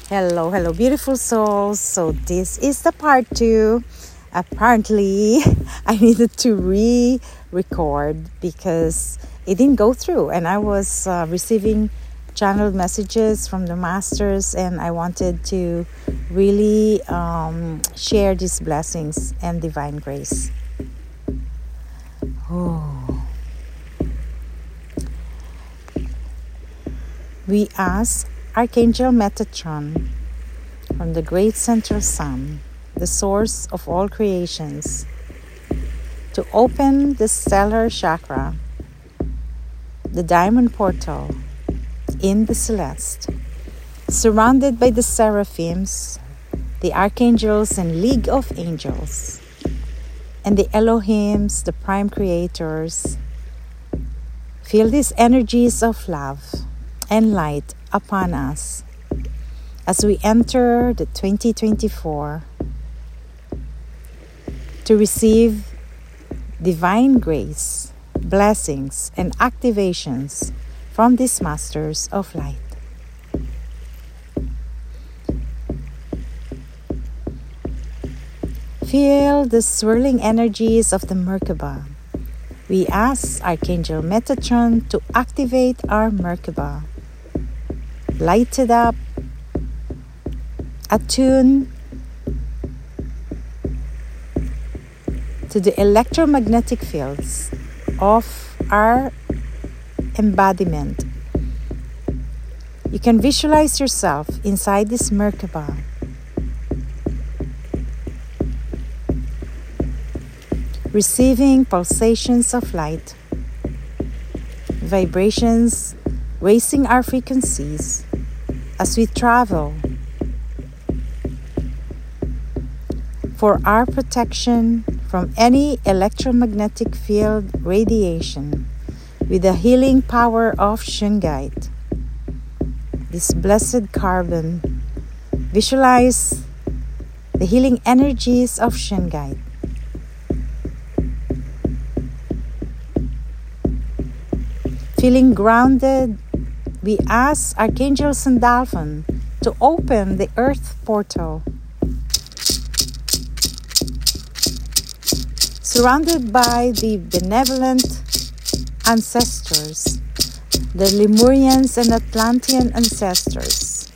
Hello, hello, beautiful souls. So, this is the part two. Apparently, I needed to re record because it didn't go through, and I was receiving channeled messages from the masters, and I wanted to really share these blessings and divine grace. Oh. We ask Archangel Metatron from the great central sun, the source of all creations, to open the stellar chakra, the diamond portal in the celeste, surrounded by the seraphims, the archangels and league of angels, and the Elohims, the prime creators. Feel these energies of love and light upon us as we enter the 2024 to receive divine grace, blessings, and activations from these masters of light. Feel the swirling energies of the Merkaba. We ask Archangel Metatron to activate our Merkaba. Light it up, attune to the electromagnetic fields of our embodiment. You can visualize yourself inside this Merkaba. Receiving pulsations of light, vibrations raising our frequencies as we travel for our protection from any electromagnetic field radiation with the healing power of Shungite. This blessed carbon, visualize the healing energies of Shungite. Feeling grounded, we ask Archangel Sandalphon to open the earth portal. Surrounded by the benevolent ancestors, the Lemurians and Atlantean ancestors,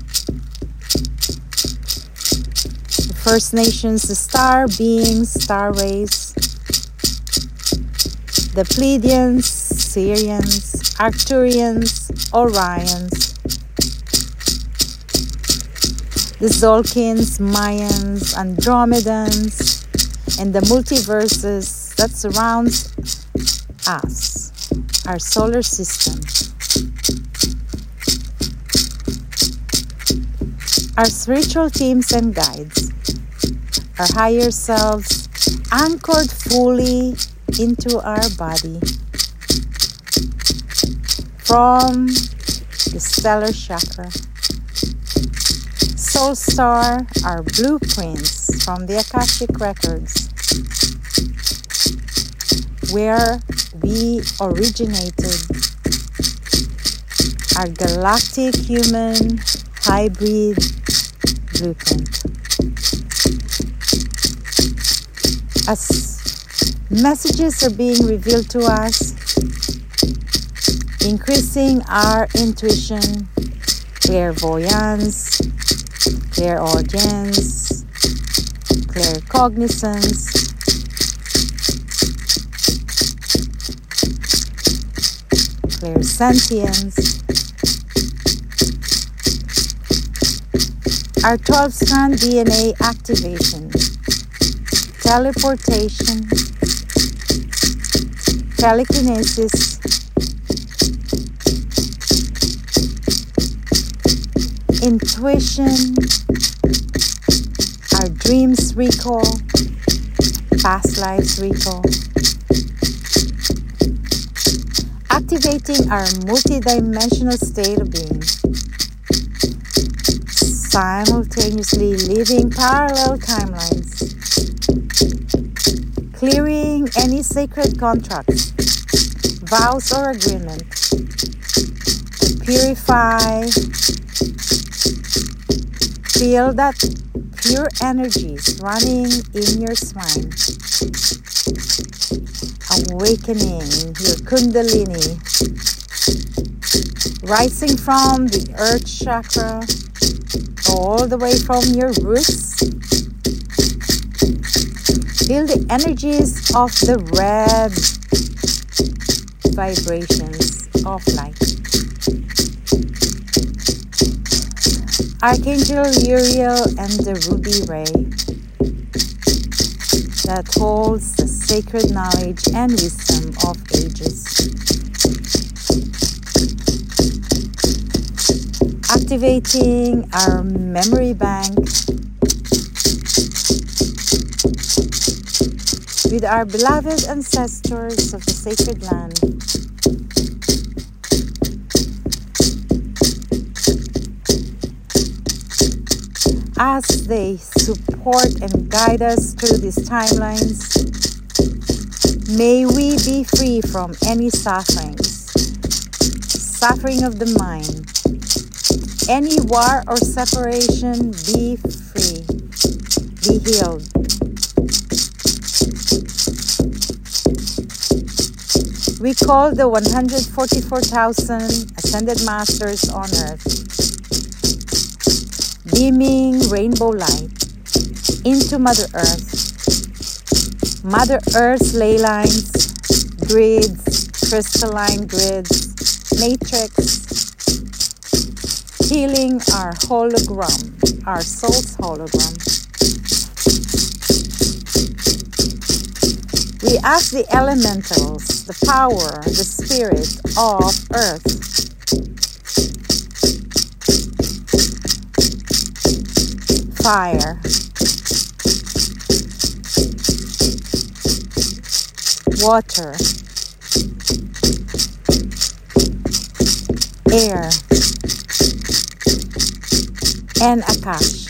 the First Nations, the star beings, star rays, the Pleiadians, Sirians, Arcturians, Orions, the Zolkins, Mayans, Andromedans, and the multiverses that surrounds us, our solar system. Our spiritual teams and guides, our higher selves anchored fully into our body from the stellar chakra. Soul Star, our blueprints from the Akashic Records, where we originated, our galactic human hybrid blueprint. As messages are being revealed to us, increasing our intuition, clairvoyance, clairaudience, claircognizance, clairsentience. Our 12-strand DNA activation, teleportation, telekinesis, intuition, our dreams recall, past lives recall, activating our multidimensional state of being, simultaneously living parallel timelines, clearing any sacred contracts, vows or agreement, to purify Feel that pure energies running in your spine, awakening your Kundalini, rising from the earth chakra all the way from your roots. Feel the energies of the red vibrations of light. Archangel Uriel and the ruby ray that holds the sacred knowledge and wisdom of ages. Activating our memory bank with our beloved ancestors of the sacred land. As they support and guide us through these timelines, may we be free from any sufferings, suffering of the mind, any war or separation. Be free, be healed. We call the 144,000 Ascended Masters on Earth, beaming rainbow light into Mother Earth. Mother Earth's ley lines, grids, crystalline grids, matrix, healing our hologram, our soul's hologram. We ask the elementals, the power, the spirit of Earth, fire, water, air, and Akash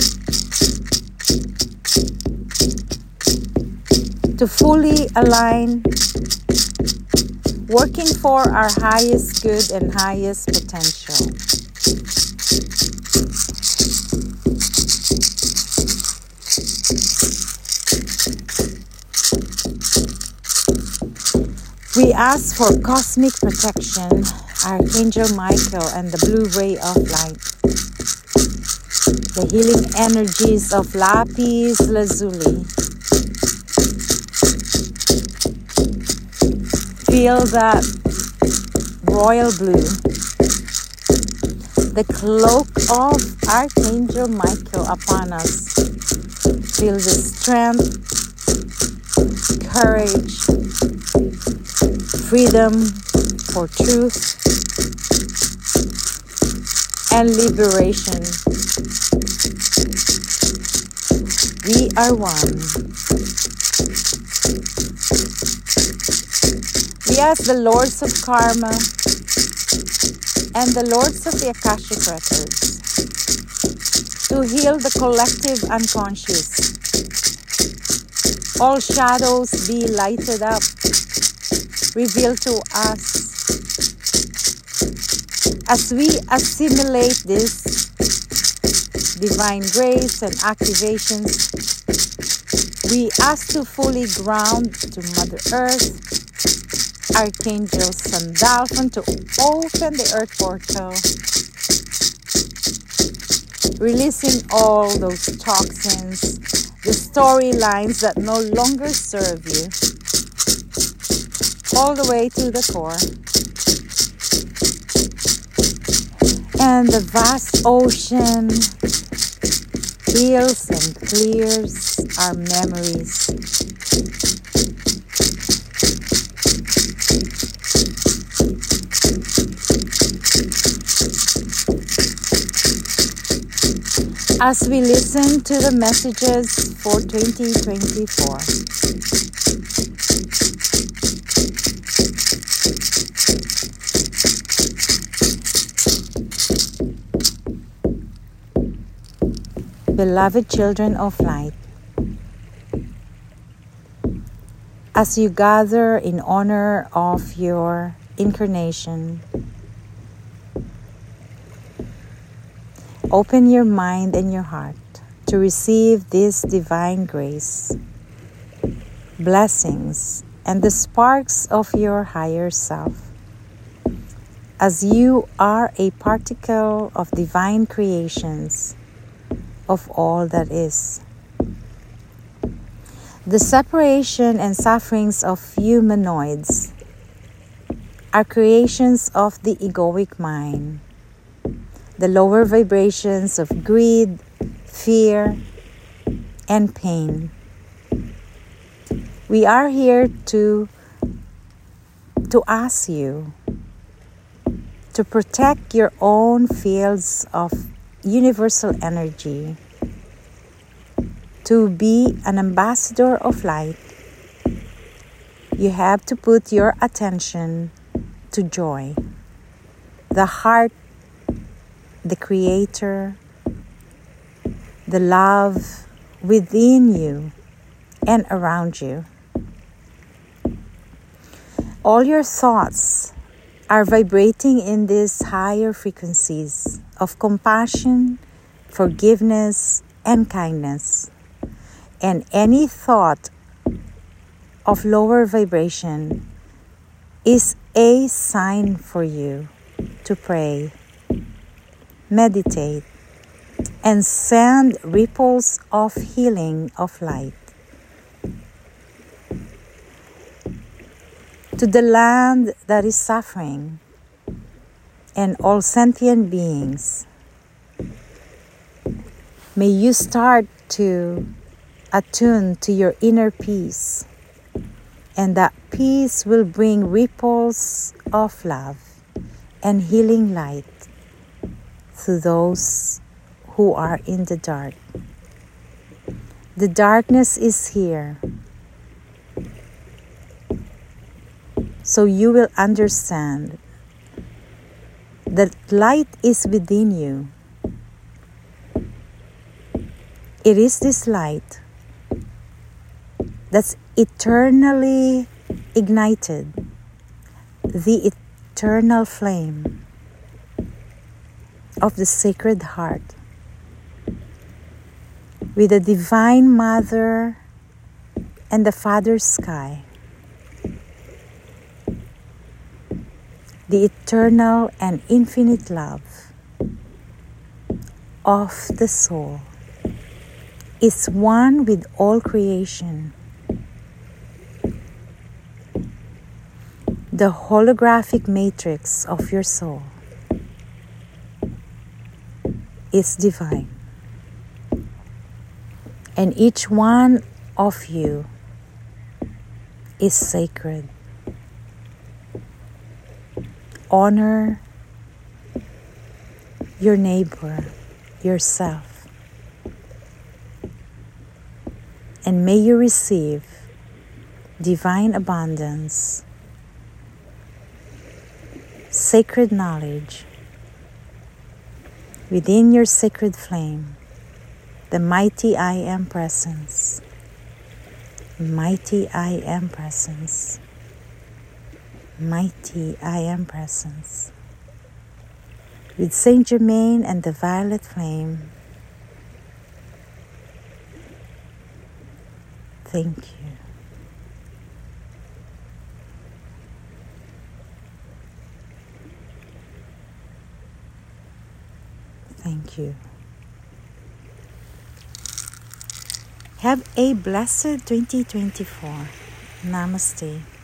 to fully align, working for our highest good and highest potential. We ask for cosmic protection, Archangel Michael and the blue ray of light, the healing energies of Lapis Lazuli. Feel that royal blue, the cloak of Archangel Michael upon us. Feel the strength, courage, freedom for truth and liberation. We are one. We ask the Lords of Karma and the Lords of the Akashic Records to heal the collective unconscious. All shadows be lighted up, revealed to us. As we assimilate this divine grace and activations, we ask to fully ground to Mother Earth, Archangel Sandalphon to open the earth portal, releasing all those toxins, the storylines that no longer serve you, all the way to the core. And the vast ocean heals and clears our memories. As we listen to the messages for 2024. Beloved children of light, as you gather in honor of your incarnation, Open your mind and your heart to receive this divine grace, blessings, and the sparks of your higher self, as you are a particle of divine creations of all that is. The separation and sufferings of humanoids are creations of the egoic mind. The lower vibrations of greed, fear, and pain. We are here to ask you to protect your own fields of universal energy, to be an ambassador of light. You have to put your attention to joy, the heart, the creator, the love within you and around you. All your thoughts are vibrating in these higher frequencies of compassion, forgiveness, and kindness. And any thought of lower vibration is a sign for you to pray, meditate, and send ripples of healing of light to the land that is suffering and all sentient beings. May you start to attune to your inner peace, and that peace will bring ripples of love and healing light to those who are in the dark. The darkness is here, so you will understand that light is within you. It is this light that's eternally ignited, the eternal flame of the Sacred Heart, with the Divine Mother and the Father Sky, the eternal and infinite love of the soul is one with all creation. The holographic matrix of your soul is divine, and each one of you is sacred. Honor your neighbor, yourself, and may you receive divine abundance, sacred knowledge within your sacred flame, the mighty I Am Presence. Mighty I Am Presence. Mighty I Am Presence. With Saint Germain and the violet flame, thank you. Thank you. Have a blessed 2024. Namaste.